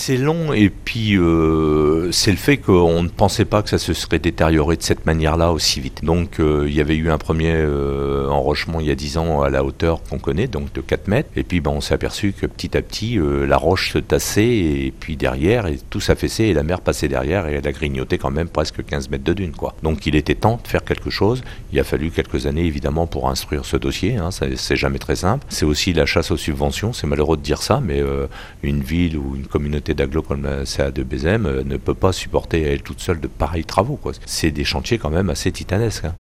C'est long et puis c'est le fait qu'on ne pensait pas que ça se serait détérioré de cette manière-là aussi vite. Donc il y avait eu un premier enrochement il y a 10 ans à la hauteur qu'on connaît, donc de 4 mètres. Et puis on s'est aperçu que petit à petit la roche se tassait et puis derrière et tout s'affaissait et la mer passait derrière et elle a grignoté quand même presque 15 mètres de dune, quoi. Donc il était temps de faire quelque chose. Il a fallu quelques années évidemment pour instruire ce dossier, hein. C'est jamais très simple. C'est aussi la chasse aux subventions, c'est malheureux de dire ça, mais une ville ou une communauté d'agglo comme la CA de Bézem ne peut pas supporter à elle toute seule de pareils travaux, quoi. C'est des chantiers quand même assez titanesques, hein.